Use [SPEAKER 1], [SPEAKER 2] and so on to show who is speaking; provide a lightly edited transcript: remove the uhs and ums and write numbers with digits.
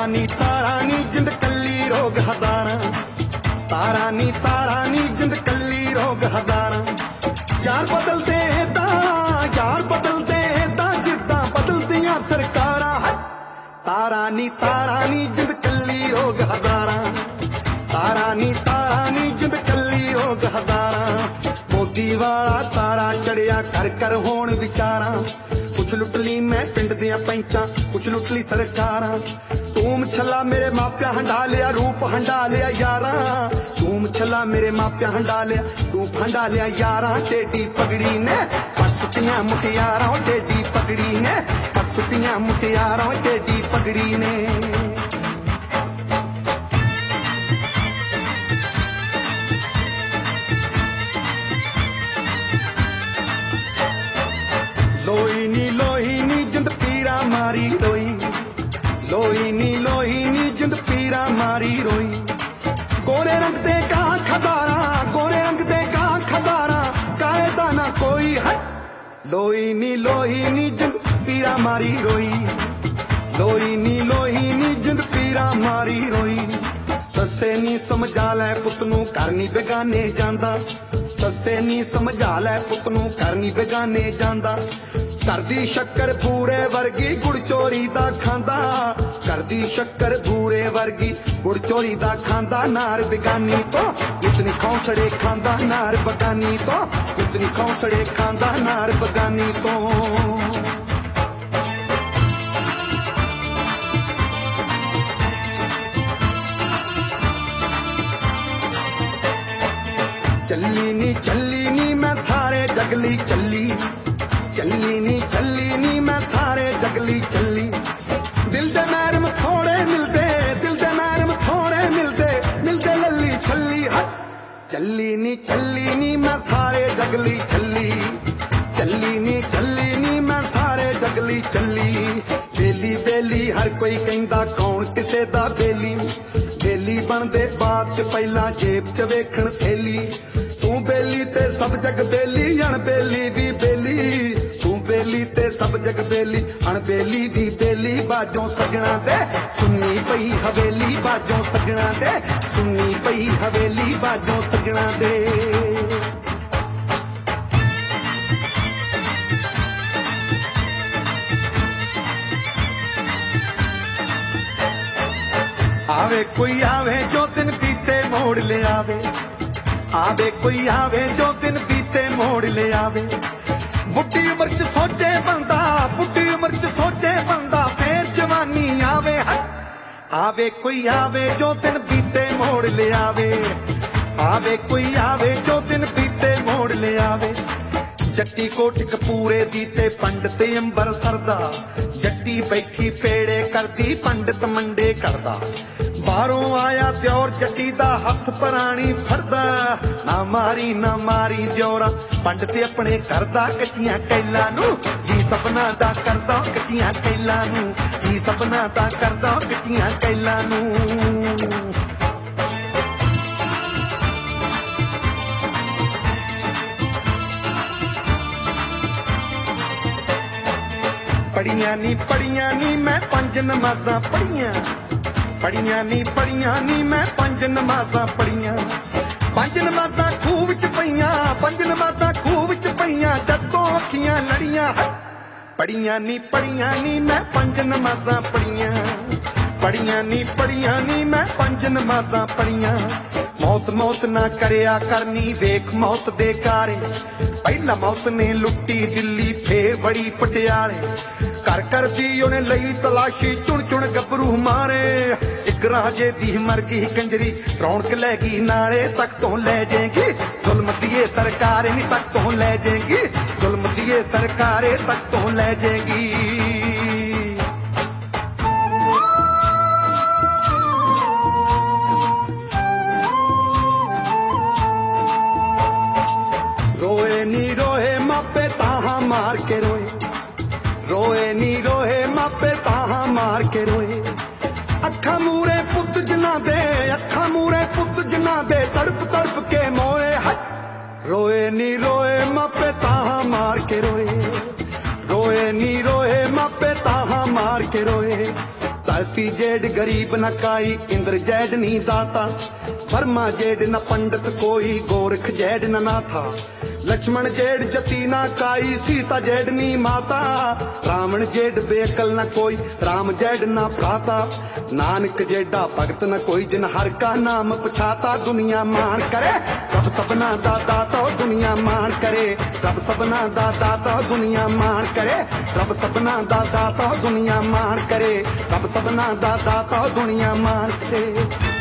[SPEAKER 1] तारा नी जिंद कल्ली रोग हजारा, तारा नी जिंद कल्ली रोग हजारा। यार बदलते यार बदलते जिद्दां बदलदियां सरकारां। तारा नी जिंद कल्ली रोग हजारा, तारा नी जिंद कल्ली रोग हजारा। मोदी वाला तारा चढ़िया कर कर होण विचारा, कुछ लुट ली मैं पिंड दियां पैंचां, कुछ लुट ली सरकारां। तूम छला मेरे मापिया हंडा लिया, रूप हंडा लिया यारा। तूम छला मेरे मापिया हंडा लिया, रूप हंडा लिया यारा। टेडी पगड़ी ने पट सुटियां मुटियारां, टेडी पगड़ी ने पट सुटियां मुटियारां, टेडी पगड़ी ने। लोही नी जिंद पीरा मारी रोई, लोही नी जिंद पीरा मारी रोई। गोरे रंग दे का खदारा, गोरे रंग दे का खदारा, कायदा ना कोई है। लोही नी जिंद पीरा मारी रोई, लोही नी जिंद पीरा मारी रोई। सस्से नी समझा लै पुत नूं घर नी बेगाने जांदा, सस्से नी समझा लै पुत नूं घर नी बेगाने जांदा। घर दी शक्कर बूरे वर्गी गुड़ चोरी दा खांदा, घर दी शक्कर बूरे वर्गी गुड़ चोरी दा खांदा। नार बेगानी तो इतनी खौसड़े खांदा, नार बगानी तो इतनी खौसड़े खांदा, नार बगानी तो। चली नी मैं सारे जगली चली, चली नी मैं सारे जगली चली। दिल दे नरम थोड़े मिलदे, दिल दे नरम थोड़े मिलदे, मिलदे लली छली। चली नी मैं सारे जगली चली, चली नी मैं सारे जगली चली। बेली बेली हर कोई कहंदा कौन किसे दा बेली, बेली बनदे बाद च पहला जेब च वेखण थैली। तू बेली ते सब जग बेली, अणबेली भी बेली। तू बेली ते सब जग बेली, अणबेली भी बेली। बाजों सजना दे सुन्नी पई हवेली, बाजों सजना दे सुन्नी पई हवेली, बाजों सजना दे। आवे कोई आवे जो दिन बीते मोड़ ले आवे, आवे कोई आवे जो दिन बीते मोड़ ले आवे। बुढ़ी उम्र च सोचे बंदा, बुढ़ी उम्र च सोचे बंदा, फिर जवानी आवे। आवे कोई आवे जो दिन बीते मोड़ ले आवे, आवे कोई आवे जो दिन बीते मोड़ ले आवे। जट्टी कोट कपूरे दी ते पंडित अंबर सरदा, जट्टी बैठी पेड़े करदी पंडित मंडे करदा। बाहरों आया प्योर जट्टी दा हथ परानी फरदा, ना मारी जोरा पंडित अपने करदा। कच्चियां कैलां नूं जी सपना दा करदा, कच्चियां कैलां नूं जी सपना दा करदा, कच्चियां कैलां नूं। पढ़ियां नी मैं पंज नमाज़ां पढ़ियां, पढ़ियां नी मैं पंज नमाज़ां पढ़ियां। पंज नमाज़ां खूह विच पईयां, पंज नमाज़ां खूह विच पईयां, जदों अखियां लड़ियां। पढ़ियां नी मैं पंज नमाज़ां पढ़ियां, पढ़ियां नी मैं पंज नमाज़ां पढ़ियां। मौत मौत ना करया करनी वेख मौत दे कारे, पहला मौत ने लुट्टी दिल्ली फिर बड़ी पटियाले। कर कर दी उन्हें लई तलाशी, चुन चुन गबरू मारे। एक राजे दी मर गई कंजरी, रौनक लै गई नारे। तक तो ले जाएगी जुल्म दिए सरकारें, नी तक तो ले जाएगी जुल्म दिए सरकारें, तक तो ले जाएगी। रोए मापे ताहा मार के रोए, रोए नी रोए मापे ताहा मार के रोए। अखा मूरे पुत जना दे, अखा मूरे पुत जना दे, तड़प तड़प के मोए। रोए नी रोए मापे ताहा मार के रोए, रोए नी रोए मापे ताहा मार के रोए। धरती जेड गरीब न काई, इंद्र जैड नी दाता, ब्रह्मा जेड न पंडित कोई, गोरख जेड न नाथा, लक्ष्मण जेड जती ना काई, सीता जेड नी माता, रावण जेड बेअकल न कोई, राम जेड ना भ्राता, नानक जेडा भगत न कोई, जिन हर का नाम पछाता। दुनिया मान करे रब सबना दा दाता, दुनिया मान करे रब सबना दा दाता, दुनिया मान करे रब सबना दा दाता, दुनिया मान करे रब सबना दा दाता, दुनिया मान करे।